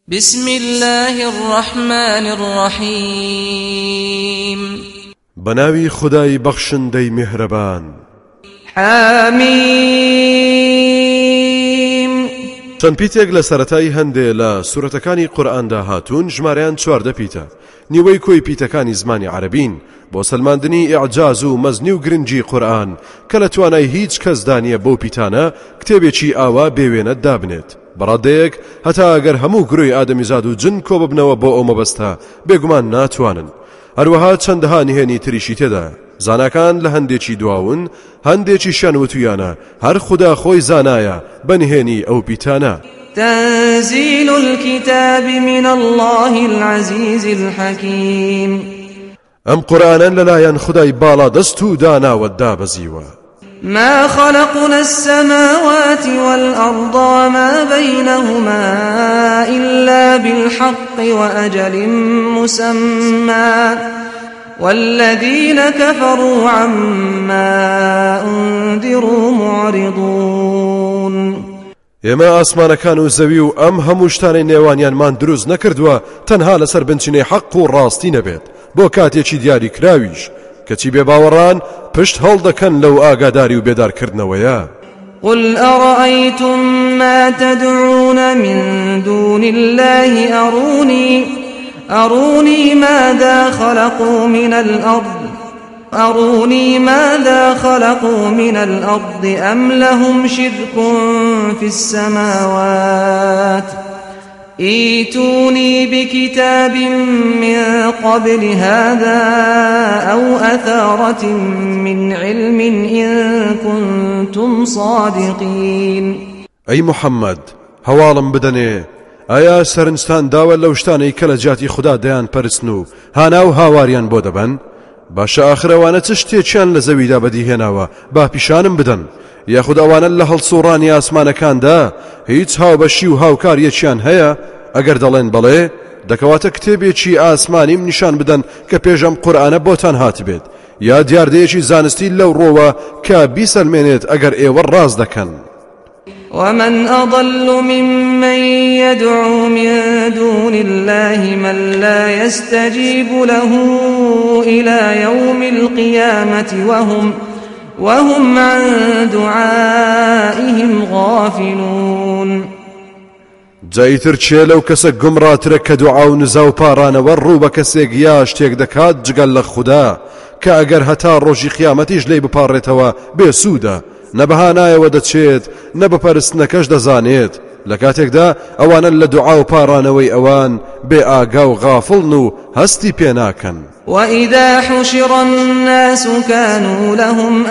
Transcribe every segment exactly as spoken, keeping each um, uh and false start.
بسم الله الرحمن الرحيم بناوي خداي بخشندي مهربان حاميم چەند پیتێک لە سەرەتای هەندێ لە سورەتەکانی قورئاندا هاتوون ژمارەیان چواردە پیتە نیوەی کۆی پیتەکانی زمانی عەرەبین بۆ سەلماندنی ئیعجاز و مەزنی و گرنگی قورئان کە لە توانای هیچ کەس دانیە بەو پیتانە کتێبێکی ئاوا بێوێنە دابنێت بەڕادەیەک هەتا ئەگەر هەموو گروی ئادەمیزاد و جن کۆ ببنەوە بۆ ئەو مەبەستە بێگومان ناتوانن هەروەها چەندەها نهێنی تریشی تێدا زاناکان لە هەندێکی دواون هەندێکیشیان وتویانە هەر خوددا خۆی زانایە بە نهێنی ئەو پیتانە تنزيل الكتاب من الله العزيز الحكيم ئەم قورئانە لەلایەن خودای باڵا دەست و داناوە دابەزیوە ما خلقنا السماوات والأرض وما بينهما إلا بالحق وأجل مسمى والذين كفروا عما أنذروا معرضون ئێمە ئاسمانەکان و زەوی و ئەم هەموو شتانەی نێوانیانمان دروست نەکردووە تەنها لەسەر بنچینەی حەق و ڕاستی نەبێت بۆ کاتێکی دیاری کراویش کەچی بێباوەڕان پشت هەڵدەکەن لەو ئاگاداری و بێدارکردنەوەیە قل أرأيتم ما تدعون من دون الله أروني أروني ماذا خلقوا من الأرض أروني ماذا خلقوا من الأرض أم لهم شرك في السماوات ائتوني بكتاب من قبل هذا أو أثارة من علم إن كنتم صادقين أي محمد هوالم بدني ئایا سەرنجتان داوە لەو شتانەی کە لە جیاتی خوددا دەیان پەرستن و هانا و هاواریان بۆ دەبەن باشە ئاخرەوانە چ شتێکیان لە زەویدا بەدیهێناوە با پیشانم بدەن یاخود ئەوانە لە هەڵسوڕانی ئاسمانەکاندا هیچ هاوبەشی و هاوکاریەکیان هەیە ئەگەر دەڵێن بەڵێ دەکەواتە کتێبێکی ئاسمانیم نیشان بدەن کە پێشەم قورئانە بۆتان هاتبێت یا دیاردەیەکی زانستی لەو ڕۆوە کە بیسەلمێنێت ئەگەر ئێوە ڕاز دەکەن ومن أضل ممن يدعو من دون الله من لا يستجيب له إلى يوم القيامة وهم وهم عن دعائهم غافلون جایتر چێ لەو کەسە گومڕاترە کە دوعا و نزا و پارانەوە ڕوو بە کەسێک یا شتێک دەکات جگەل لە خوددا کە ئەگەر هەتا ڕۆژی قیامەتیش لێی بپارڕێتەوە بێسوودە نەبەهانایەوە دەچێت نە بەپەرستنەکەش دەزانێت لە کاتێکدا ئەوانە لە دوعا و پارانەوەی ئەوان بێ ئاگا و غافڵن و هەستی پێ ناکەن وإذا حشر الناس كانوا لهم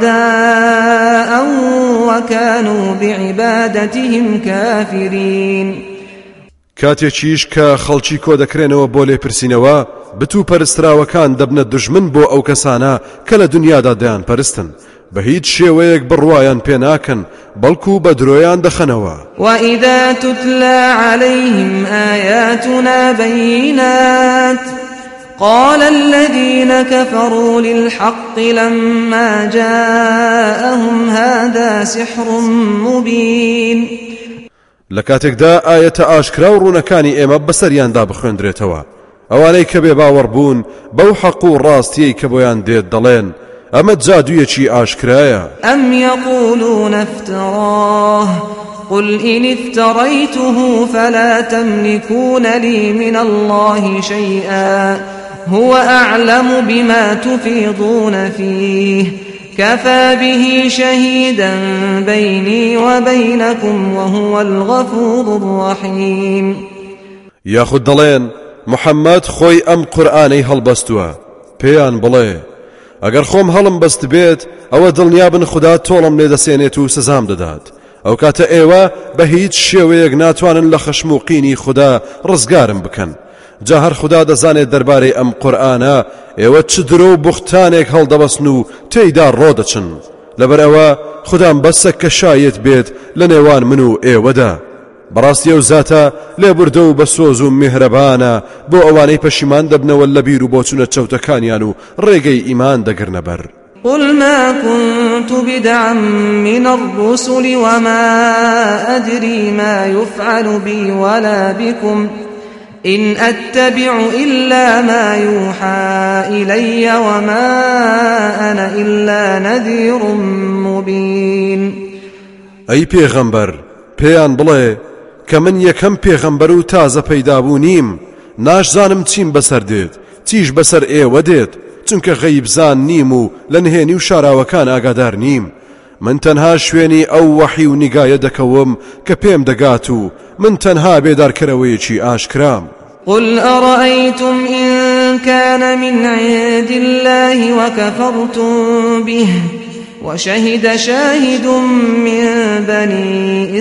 أعداء وكانوا بعبادتهم كافرين کاتێکیش کە خەڵکی کۆ دەکرێنەوە بۆ لێپرسینەوە بتوو پەرستراوەکان دەبنە دژمن بۆ ئەو کەسانە کە لە دنیادا دەیان پەرستن بە هیچ شێوەیەک بڕوایان پێ ناکەن بەڵکو بە درۆیان دەخەنەوە وإذا تتلى عليهم آياتنا بينات قال الذين كفروا للحق لما جاءهم هذا سحر مبين لكاتێکدا ئاەتە ئاشکرا و ڕوونەکانی ئێمە بەسەریاندا بخوێندرێتەوە ئەوانەی کە بێباوەڕ بوون بەو حەق و ڕاستیەی کە بۆیان دێت دەڵێن ئەمە جادوویەکی ئاشکرایە ئەم يقولون افتراه قل إن افتريته فلا تملكون لي من الله شيئا هو أعلم بما تفيضون فيه كفى به شهيدا بيني وبينكم وهو الغفور الرحيم ياخد دڵێن محەممەد خۆی ئەم قورئانەی هەڵبەستووە پێیان بڵێ ئەگەر خۆم هەڵم بەست بێت ئەوە دڵنیابن خوددا تۆڵم لێ دەسێنێت و سزام دەدات ئەو کاتە ئێوە بە هیچ شێوەیەک ناتوانن لە خەشم و قینی خوددا ڕزگارم بکەن جا هەر خوددا دەزانێت دەربارەی ئەم قورئانە ئێوە چ درۆ و بوختانێک هەڵدەبەستن و تێیدا ڕۆدەچن لەبەرەوە خوددام بەسە کە شایەت بێت لە نێوان من و ئێوەدا بەڕاستی ئەو زاتە لێبوردە و بە سۆز و میهرەبانە بۆ ئەوانەی پەشیمان دەبنەوە لە بیر و بۆچونە چەوتەکانیان و ڕێگەی ئیمان دەگرنە بەر قل ما كنت بدعا من الرسل وما أدري ما يفعل بي ولا بكم إن أتبع إلا ما يوحى إلي وما أنا إلا نذير مبين. أي پیغمبر پیان بڵێ کە من یەکەم پێغەمبەر و تازە پەیدابوو نیم، ناشزانم چیم بەسەر دێت چیش بەسەر ئێوە دێت، چونکە غەیبزان نیم و لە نهێنی و شاراوەکان ئاگادار نیم. من تەنها شوێنی ئەو وەحی و نیگایە دەکەوم کە پێم دەگات و من تەنها بێدارکەرەوەیەکی ئاشکرام. قل أرأيتم إن كان من عند الله وكفرتم به وشهد شاهد من بني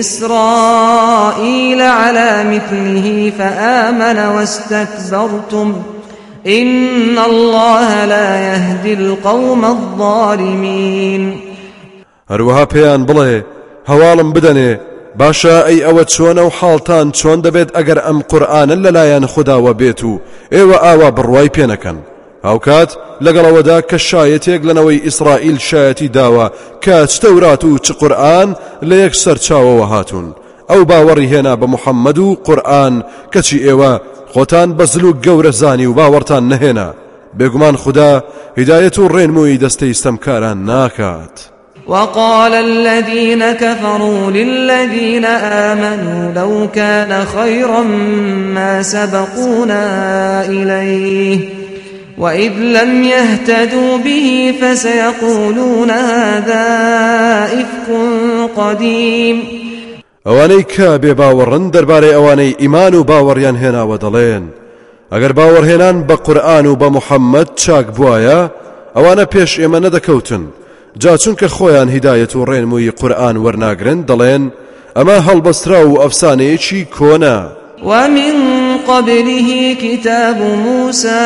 إسرائيل على مثله فآمن واستكبرتم إن الله لا يهدي القوم الظالمين. هەروەها پێیان بڵێ هەواڵم بدەنێ باشە ئەی ئەوە چۆنە و حاڵتان چۆن دەبێت ئەگەر ئەم قورئانە لەلایەن خوداوە بێت و ئێوە ئاوا بڕوای پێ نەکەن، هاوکات لەگەڵەوەدا کە شایەتێک لەنەوەی ئیسرائیل شایەتی داوە کە چ تەورات و چ قورئان لە یەک سەرچاوەوە هاتوون، ئەو باوەڕی هێنا بە موحەممەد و قورئان کەچی ئێوە خۆتان بە زلوک گەورە زانی و باوەڕتان نەهێنا، بێگومان خوددا هیدایەت و ڕێنمووی دەستەی ستەمکاران ناکات. وقال الذين كفروا للذين آمنوا لو كان خيرا ما سبقونا إليه وإذ لم يهتدوا به فسيقولون هذا إفك قديم. ئەوانەی کە بێ باوەڕن دەربارەی ئەوانەی ئیمان و باوەڕیان هێناوە دەڵێن ئەگەر باوەڕهێنان بە قورئان و بە موحەممەد چاک بوایە ئەوانە پێش ئێمە نەدەکەوتن، جا چونکە خۆیان هیدایەت و ڕێنمووی قورئان وەرناگرن دەڵێن ئەمە هەڵبەسترا و ئەفسانەیەکی کۆنە. ومن قبله كتاب موسى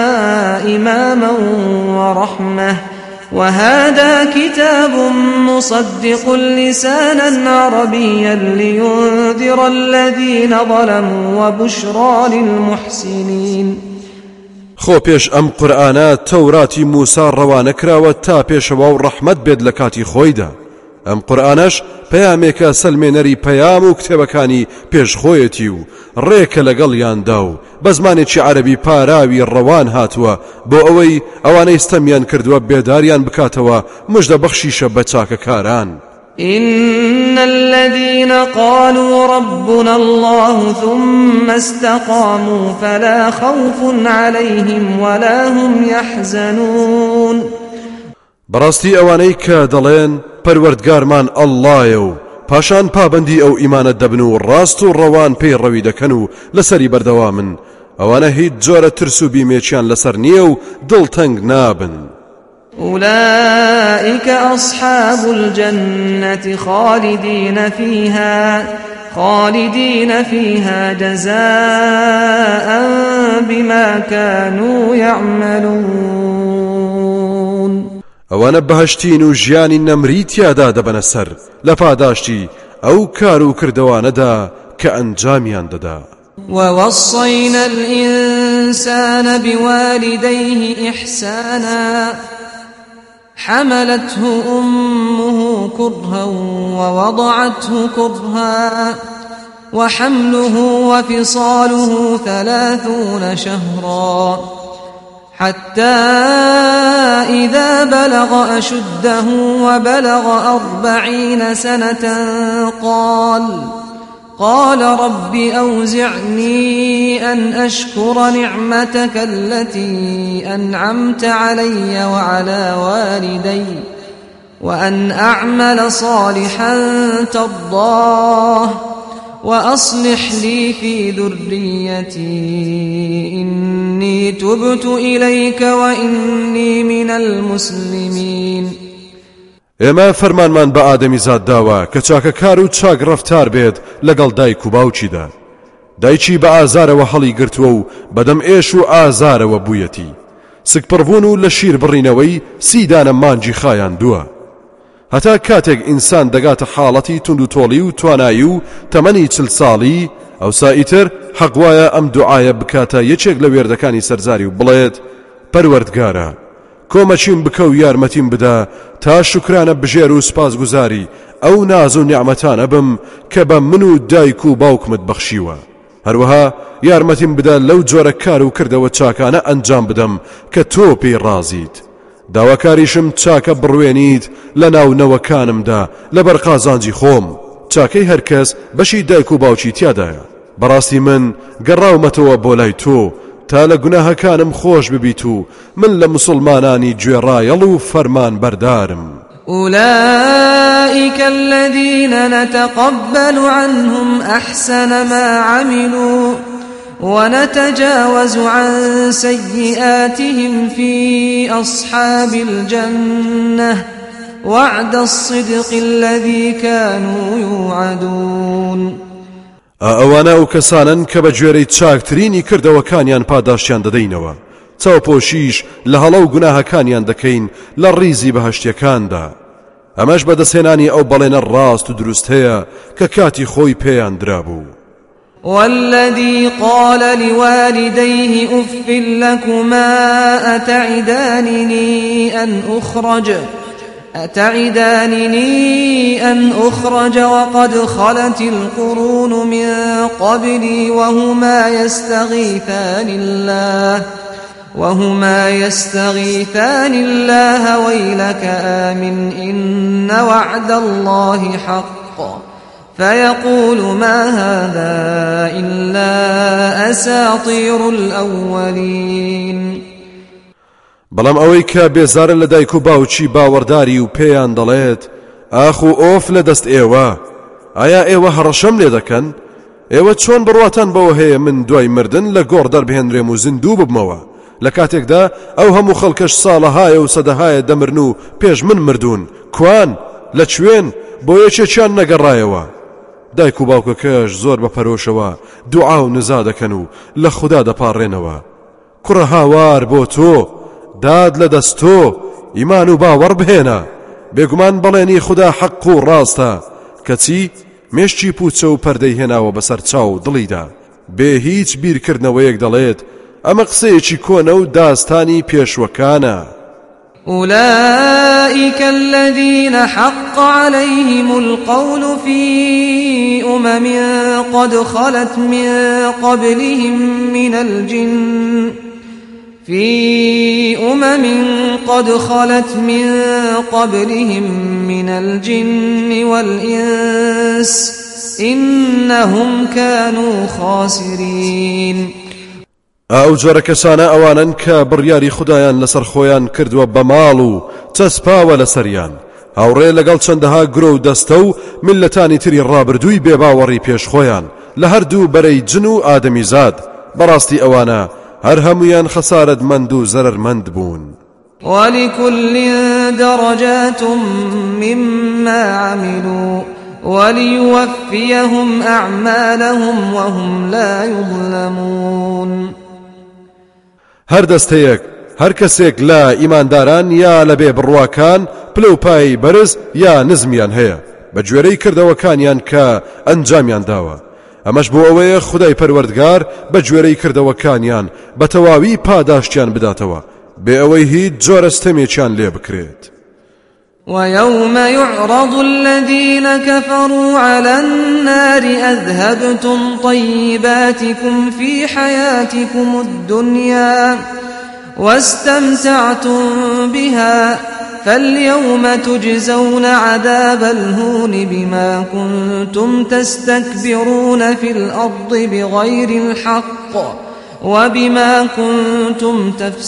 إماما ورحمة وهذا كتاب مصدق لسانا عربيا لينذر الذين ظلموا وبشرى للمحسنين. خۆ پێش ئەم قورئانە تەوراتی موسا ڕەوانە کراوە تا پێشەوە و ڕەحمەت بێت لە کاتی خۆیدا. ئەم قورئانەش پەیامێکە سەلمێنەری پەیام و کتێبەکانی پێشخۆیەتی و ڕێکە لەگەڵیاندا و بە زمانێکی عەرەبی پاراوی ڕەوان هاتووە بۆ ئەوەی ئەوانەی ستەمیان کردووە بێداریان بکاتەوە مژدە بەخشیشە بە چاکەکاران. إن الذين قالوا ربنا الله ثم استقاموا فلا خوف عليهم ولا هم يحزنون. بەڕاستی ئەوانەی کە دەڵێن پەروەردگارمان ئەڵڵایە و پاشان پابەندی ئەو ئیمانەت دەبن و ڕاست و ڕەوان پێی ڕەوی دەکەن و لەسەری بەردەوامن، ئەوانە هیچ جۆرە ترس و بیمێکیان لەسەر نییە و دڵتەنگ نابن. أولئك أصحاب الجنة خالدين فيها خالدين فيها جزاء بما كانوا يعملون. ئەوانە بەهەشتین و ژیانی نەمری تیادا دەبەنە سەر لە پاداشتی ئەو کار و کردەوانەدا کە ئەنجامیان دەدا. ووصينا الإنسان بوالديه إحسانا حملته أمه كرها ووضعته كرها وحمله وفصاله ثلاثون شهرا حتى إذا بلغ أشده وبلغ أربعين سنة قال قال رب أوزعني أن أشكر نعمتك التي أنعمت علي وعلى والدي وأن أعمل صالحا ترضاه وأصلح لي في ذريتي إني تبت إليك وإني من المسلمين. ئێمە فەرمانمان بە ئادەمی زاد داوە کە چاکەکار و چاک ڕەفتار بێت لەگەڵ دایک و باوچیدا. دایکی بە ئازارەوە هەڵی گرتووە و بەدەم ئێش و ئازارەوە بوویەتی، سکپڕبوون و لە شیر بڕینەوەی سیدانە مانجی خایان دووە، هەتا کاتێک ئینسان دەگاتە حاڵەتی تونند و تۆڵی و توانایی و تەمەنی چل ساڵی، ئەوسا ئیتر حەق وایە ئەم دوعایە بکاتە یەکێک لە وێردەکانی سەرزاری و بڵێت پەروەردگارە کۆمەچیم بکە و یارمەتیم بدا تا شکرانە بژێر و سپاس گوزاری ئەو ناز و نیعمەتانە بم کە بە من و دایک و باوکمت بەخشیوە. هەروەها یارمەتیم بدا لەو جۆرە کار و کردەوە چاکانە ئەنجام بدەم کە تۆ پێی ڕازیت. داواکاریشم چاکە بڕوێنیت لە ناونەوەکانمدا لەبەر قازانجی خۆم. چاکەی هەرکەس بەشی دایک و باوکی تیادایە. بەڕاستی من گەڕاومەتەوە بۆ لای تۆ تا لە گوناهەکانم خۆش ببیت و من لە مسلمانانی گوێڕایەڵ و فەرمان بەردارم. أولئك الذين نتقبل عنهم أحسن ما عملوا ونتجاوز عن سيئاتهم في أصحاب الجنة وعد الصدق الذي كانوا يوعدون. ئەوانە و کەسانن کە بە گوێرەی چاکترینی کردەوەکانیان پاداشیان دەدەینەوە. چاوپۆشیش لە هەڵە و گوناهەکانیان دەکەین لە ڕیزی بەهەشتیەکاندا. ئەمەش بەدەستهێنانی ئەو بەڵێنە ڕاست و دروست هەیە کە کاتی خۆی پێیان درابوو. والذي قال لوالديه أف لكما أتعدانني أن أخرج أتعدانني أن أخرج وقد خلت القرون من قبلي وهما يستغيثان الله وهما يستغيثان الله ويلك آمن إن وعد الله حق فيقول ما هذا إلا أساطير الأولين. بەڵام ئەوەی کە بێزارن لە دایک و باوکی باوەڕداری و پێیان دەڵێت ئاخ و ئۆف لە دەست ئێوە، ئایا ئێوە هەڕەشەم لێ دەکەن؟ ئێوە چۆن بڕواتان بەوە هەیە من دوای مردن لە گۆڕ دەربهێنرێم و زیندوو ببمەوە لە کاتێکدا ئەو هەموو خەڵکەش ساڵەهایە و سەدەهایە دەمرن و پێش من مردوون؟ کوان لە کوێن بۆ یەکێکیان نەگەڕایەوە؟ دایک و باوکەکەش زۆر بەپەرۆشەوە دوعا و نزا دەکەن و لە خوددا دەپاڕێنەوە. کوڕە هاوار بۆ تۆ، داد لە دەست تۆ، ئیمان و باوەڕ بهێنە. بێگومان بەڵێنی خوددا حەق و ڕاستە، کەچی مێشتی پوچە و پەردەی هێناوە بەسەر چاو دڵیدا. بێ هیچ بیرکردنەوەیەک دەڵێت ئەمە قسەیەکی کۆنە و داستانی پێشوەکانە. أولئك الذين حق عليهم القول في أمم قد خلت من قبلهم من الجن في أمم قد خلت من قبلهم من الجن والإنس إنهم كانوا خاسرين. ئەو جۆرە کەسانە ئەوانن کە بڕیاری خوددایان لەسەر خۆیان کردووە بە ماڵ و چەسپاوە لەسەریان، هاوڕێ لەگەڵ چەندەها گرۆ و دەستە و میلەتانی تری ڕابردووی بێباوەڕی پێش خۆیان لە هەردوو بەرەی جن و ئادەمیزاد. بەڕاستی ئەوانە هەر هەمویان خەسارەتمەند و زەرەرمەند بوون. ولكل درجات مما عملوا وليوفيهم أعمالهم وهم لا يظلمون. هەر دەستەیەک هەر کەسێک لە ئیمانداران یا لە بێ بڕواکان پلەپای بەرز یا نزمیان هەیە بە گوێرەی کردەوەکانیان کە ئەنجامیان داوە. ئەمەش بۆ ئەوەیە خودای پەروەردگار بە گوێرەی کردەوەکانیان بە تەواوی پاداشتیان بداتەوە بێ ئەوەی هیچ جۆرە ستەمێکیان لێ بکرێت. ويوم يعرض الذين كفروا على النار أذهبتم طيباتكم في حياتكم الدنيا واستمتعتم بها فاليوم تجزون عذاب الهون بما كنتم تستكبرون في الأرض بغير الحق وبما كنتم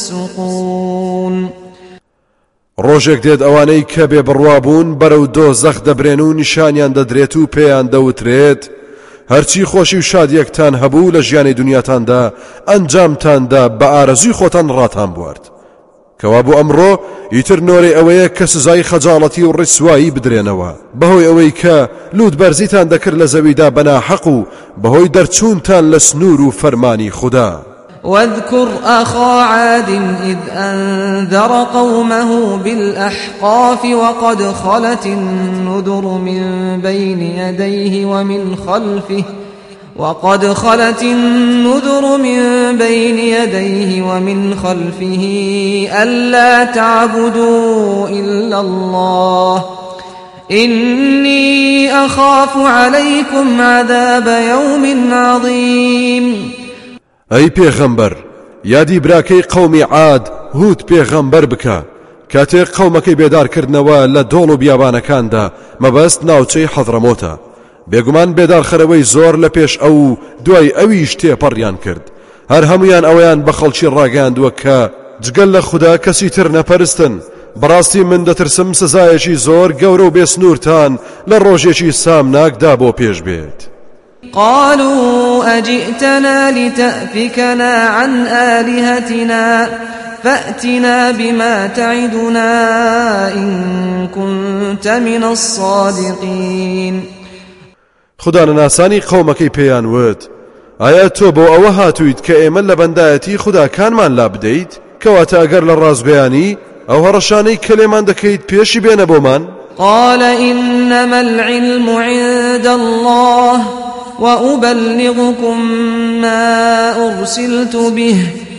تفسقون. ڕۆژێک دێت ئەوانەی کە بێ بڕوابوون بەرەو دۆزەخ دەبرێن و نیشانیان دەدرێت و پێیان دەوترێت هەرچی خۆشی و شادیەکتان هەبوو لە ژیانی دنیاتاندا ئەنجامتاندا بە ئارەزوی خۆتان ڕاتان بوارد. کەوا بۆ ئەمڕۆ ئیتر نۆرەی ئەوەیە کە سزای خەجاڵەتی و ڕیسوایی بدرێنەوە بەهۆی ئەوەی کە لوت بەرزیتان دەکرد لە زەویدا بەناحەق و بەهۆی دەرچوونتان لە سنوور و فەرمانی خوددا. واذكر أخا عاد إذ أنذر قومه بالأحقاف وقد خلت النذر من بين يديه ومن خلفه وقد خلت النذر من بين يديه ومن خلفه ألا تعبدوا إلا الله إني أخاف عليكم عذاب يوم عظيم. أي پیغمبر یادی براکەی قومی عاد هود پێغەمبەر بکە کاتێک قەومەکەی بێدارکردنەوە لە دۆڵ و بیابانەکاندا مەبەست ناوچەی حەضرەمۆتە. بێگومان بێدارخەرەوەی زۆر لە پێش ئەو دوای ئەویش تێپەڕیان کرد. هەر هەمویان ئەویان بە خەڵکی ڕاگەاندووە کە جگەل لە خوددا کەسی تر نەپەرستن. بەڕاستی من دەترسم سزایەکی زۆر گەورە و بێسنوورتان لە ڕۆژێکی سامناکدا بۆ پێش بێت. قالوا أجئتنا لتأفكنا عن آلهتنا فأتنا بما تعدنا إن كنت من الصادقين. خدا ناسانی قومەکەی پێیان وت ئایا تۆ بۆ ئەوە هاتوویت کە ئێمە لە بەندایەتی خوداکانمان لا بدەیت کەواتە ئەگەر لە ڕازگویانی ئەو هەڕەشانەی کە لێمان دەکەیت پێشی بێنە بۆمان؟ قال إنما العلم عند الله وأبلغكم ما أرسلت به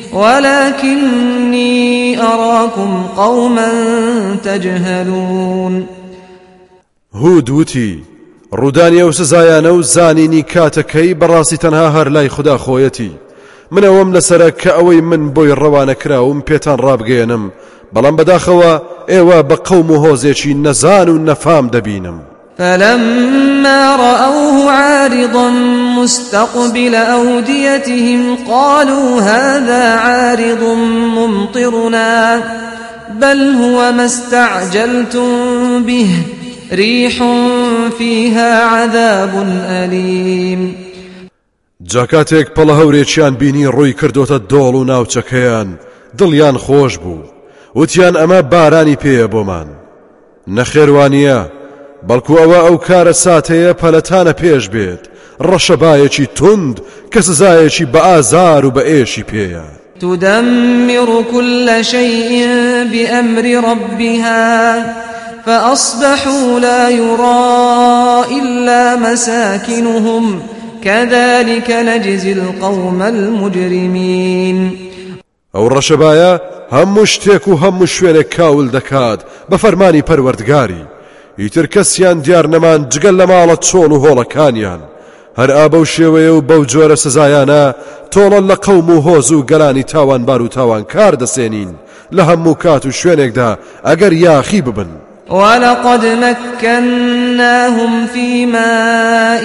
ولكني أراكم قوما تجهلون. هود وتی ڕوودانی ئەو سزایانە و زانینی کاتەکەی بەڕاستی تەنها هەر لای خوددا خۆیەتی. منەوەم لەسرە کە ئەوەی من بۆی ڕەوانە کراوم پێتان ڕابگەێنم بەڵام بەداخەوە ئێوە بە قەوم و هۆزێکی نەزان و نەفام دەبینم. فلما رأوه عارضا مستقبل أوديتهم قالوا هذا عارض ممطرنا بل هو ما استعجلتم به ريح فيها عذاب أليم. جاکاتێک پەڵە هەورێکیان بینی ڕووی کردوتە دۆڵ و ناوچەکەیان دڵیان خۆش بوو وتیان ئەمە بارانی پێیە بۆمان. نەخێوانیە بەڵکو ئەوە ئەو کارە ساتەیە پەلەتانە پێش بێت ڕەشەبایەکی تند کە سزایەکی بە ئازار و بە ئێشی پێیە. تدمر كل شيء بأمر ربها فأصبحوا لا يرى إلا مساكنهم كذلك نجزي القوم المجرمين. ئەو ڕەشەبایە هەموو شتێک و هەموو شوێنێک کاول دەکات بە فەرمانی پەروەردگاری. ئیتر کەسیان دیار نەمان جگەل لە ماڵە چۆڵ و هۆڵەکانیان. هەر ئابە و شێوەیە و بەو جۆرە سزایانە تۆڵە لە قەوم و هۆز و گەلانی تاوانبار و تاوانکار دەسێنین لە هەموو کات و شوێنێکدا ئەگەر یاخی ببن. ولقد مكناهم في ماء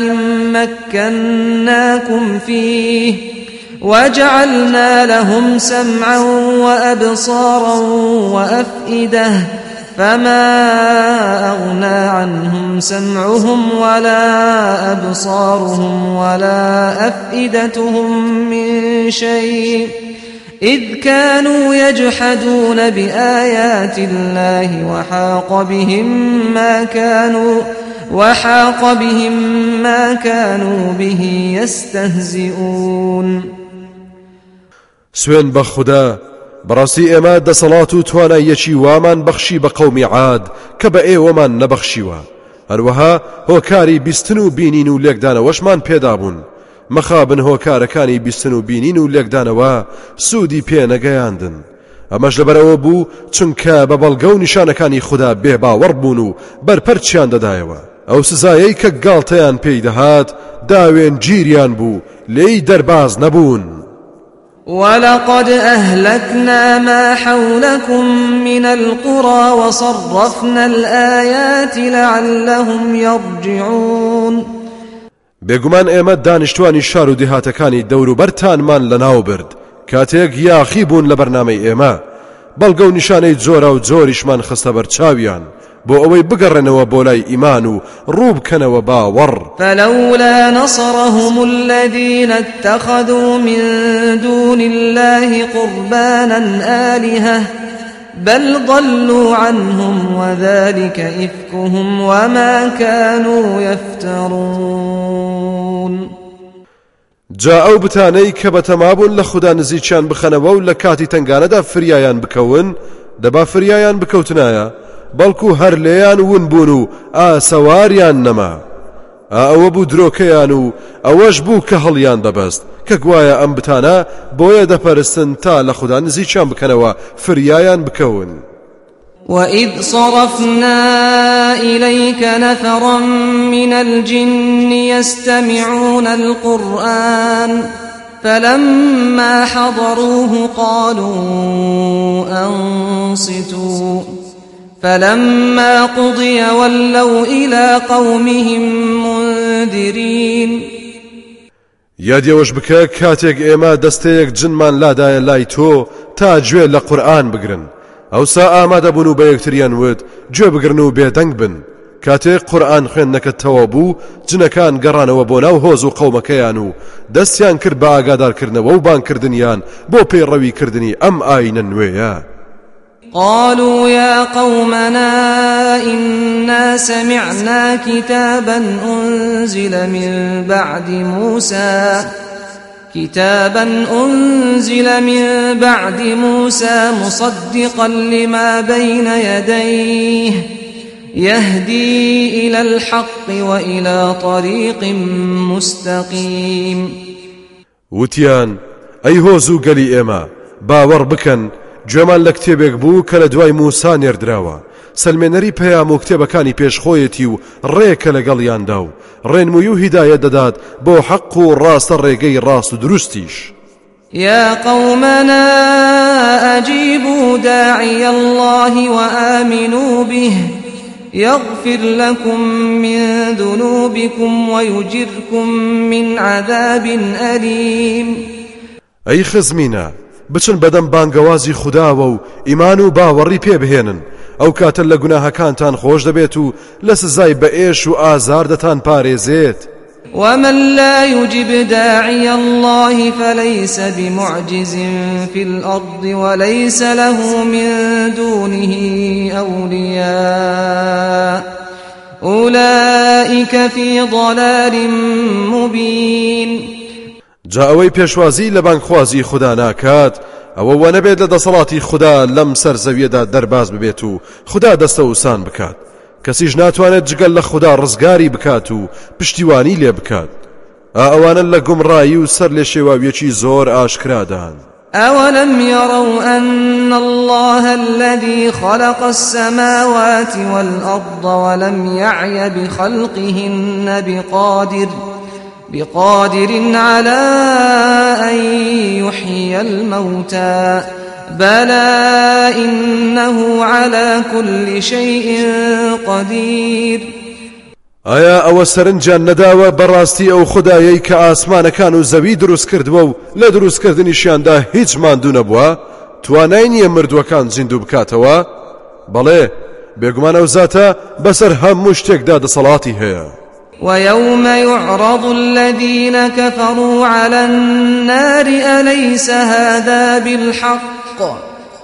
مكناكم فيه وجعلنا لهم سمعا وأبصارا وأفئدة فما أغنى عنهم سمعهم ولا أبصارهم ولا أفئدتهم من شيء إذ كانوا يجحدون بآيات الله وحاق بهم ما كانوا وحاق بهم ما كانوا به يستهزئون. سوێن بە خوددا بەڕاستی ئێمە دەسەڵات و تواناییەکی وامان بەخشی بە قەومی عاد کە بە ئێوەمان نەبەخشیوە. هەروەها هۆکاری بیستن و بینین و لێکدانەوەشمان پێدا بوون. مەخابن هۆکارەکانی بیستن و بینین و لێکدانەوە سوودی پێ نەگەیاندن. ئەمەش لەبەرەوە بوو چونکە بە بەڵگە و نیشانەکانی خوددا بێباوەڕ بوون و بەرپەرچیان دەدایەوە. ئەو سزایەی کە گاڵتەیان پێی دەهات داوێن گیریان بوو لێی دەرباز نەبوون. ولقد أهلكنا ما حولكم من القرى وصرفنا الآيات لعلهم يرجعون. بێگومان ئێمە دانیشتوانی شار و دێهاتەکانی دەوروبەرتانمان لەناو برد کاتێک یاخی بوون لە بەرنامەی ئێمە بەڵگە و نیشانەی جۆرە و جۆریشمان خستە بەرچاویان بۆ ئەوەی بگەڕێنەوە بۆ لای ئیمان و ڕوو بکەنەوە باوەڕ. فلولا نصرهم الذين اتخذوا من دون الله قربانا آلهة بل ضلوا عنهم وذلك إفكهم وما كانوا يفترون. جا ئەو بتانەی کە بەتەمابوون لە خوددا نزیکیان بخەنەوە و لە کاتی تنگانەدا فریایان بکەون دەبا فریایان بکەوتنایە بەڵکو هەر لێیان ون بوون و ئاسەواریان نەما. ئەوە بوو درۆکەیان و ئەوەش بوو کە هەڵیان دەبەست کە گوایە ئەم بتانە بۆیە دەپەرستن تا لە خوددا نزیکیان بکەنەوە فریایان بکەون. وَإِذْ صَرَفْنَا إِلَيْكَ نَفَرًا مِنَ الْجِنِّ يَسْتَمِعُونَ الْقُرْآنَ فَلَمَّا حَضَرُوهُ قَالُوا أَنصِتُوا فَلَمَّا قُضِيَ وَلَّوْا إِلَى قَوْمِهِمْ مُنذِرِينَ. یادیەوەش بکە کاتێک ئێمە دەستەیەک جنمان لادایە لای تۆ تا گوێ لە قورئان بگرن، ئەوسا ئامادەبوون و بە یەکتریان وت گوێ بگرن و بێدەنگ بن. کاتێک قورئان خوێندنەکەتەوە بوو جنەکان گەڕانەوە بۆ ناو هۆز و قەومەکەیان و دەستیان کرد بە ئاگادارکردنەوە و بانکردنیان بۆ پەیڕەویکردنی ئەم ئاینە نوێیە. قالوا يا قومنا إنا سمعنا كتابا أنزل من بعد موسى كتابا أنزل من بعد موسى مصدقا لما بين يديه يهدي إلى الحق وإلى طريق مستقيم. وتيان أي هوزو قلي إما باور بكن گوێمان لە کتێبێک بوو کە لە دوای موسا نێردراوە، سەلمێنەری پەیام و کتێبەکانی پێشخۆیەتی و ڕێکە لەگەڵیاندا و ڕێنمووی و هیدایەت دەدات بۆ حەق و ڕاستە ڕێگەی ڕاست و دروستیش. يا قومنا أجيبوا داعي الله وآمنوا به يغفر لكم من ذنوبكم ويجركم من عذاب أليم. أي خزمينا بچن بەدەم بانگەوازی خودداوە و ئیمان و باوەڕی پێبهێنن، ئەو کاتە لە گوناهەکانتان خۆش دەبێت و لە سزای بەئێش و ئازار دەتان پارێزێت. ومن لا يجب داعي الله فليس بمعجز في الأرض وليس له من دونه أولياء أولئك في ضلال مبين. جا ئەوەی پێشوازی لە بانگخوازی خوددا ناکات ئەوە وە نەبێت لە دەسەڵاتی خوددا لەم سەرزەویەدا دەرباز ببێت و خوددا دەستە وسان بکات. کەسیش ناتوانێت جگەل لە خوددا ڕزگاری بکات و پشتیوانی لێ بکات. ئەوانە لە گومڕایی و سەر لێ شێواویەکی زۆر ئاشکرادان. أولم يروا أن الله الذي خلق السماوات والأرض ولم يعي بخلقهن بقادر بقادر على أن يحيي الموتى بلى إنه على كل شيء قدير. ئایا ئەوە سەرنجیان نەداوە بەڕاستی ئەو خودایەی کە ئاسمانەکان و زەوی دروست کردووە و لە دروستکردنیشیاندا هیچ ماندوو نەبووە توانای نییە مردووەکان زیندوو بکاتەوە؟ بەڵێ بێگومان ئەو زاتە بەسەر هەموو شتێکدا دەسەڵاتی هەیە. ويوم يعرض الذين كفروا على النار أليس هذا بالحق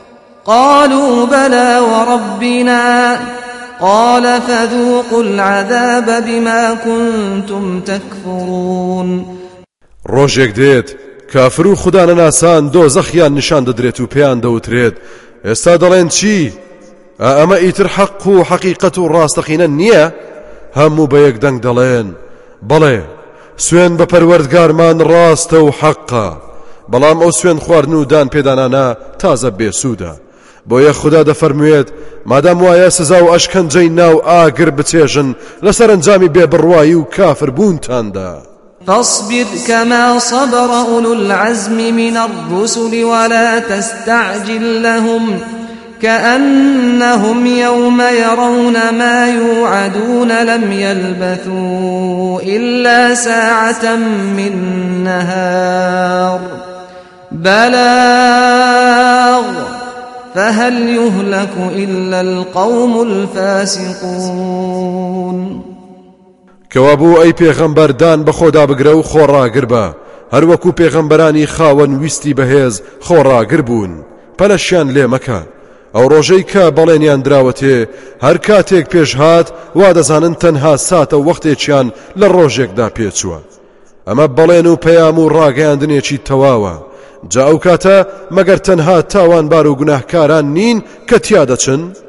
قالوا بلى وربنا قال فذوقوا العذاب بما كنتم تكفرون. ڕۆژێک دێت کافر و خوددا نەناسان دۆزەخیان نیشان دەدرێت و پێیان دەوترێت ئێستا دەڵێن چی؟ ئەمە ئیتر حەق و حەقیقەت و ڕاستەقینە نییە؟ هەموو بە یەک دەنگ دەڵێن بەڵێ سوێن بە پەروەردگارمان ڕاستە و حەقە، بەڵام ئەو سوێن خواردن و دان پێدانانە تازە بێسوودە. بۆیە خوددا دەفەرموێت مادام وایە سزا و ئەشکەنجەی ناو ئاگر بچێژن لەسەر ئەنجامی بێبڕوایی و کافر بوونتاندا. فاصبر كما صبر أولو العزم من الرسل ولا تستعجل لهم كأنهم يوم يرون ما يوعدون لم يلبثوا إلا ساعة من نهار بلاغ فهل يهلك إلا القوم الفاسقون. کەوابوو ئەی پێغەمبەردان بە خۆدا بگرە و خۆڕاگر بە، هەر وەکو پێغەمبەرانی خاوەن ویستی بەهێز خۆڕاگر بوون، پەلەشیان لێ مەکە. ئەو ڕۆژەی کە بەڵێنیان دراوەتێ هەر کاتێک پێش هات وا دەزانن تەنها ساتە وەختێکیان لە ڕۆژێکدا پێچووە. ئەمە بەڵێن و پەیام و ڕاگەیاندنێکی تەواوە. جا ئەو کاتە مەگەر تەنها تاوانبار و گوناهکاران نین کە تیا دەچن؟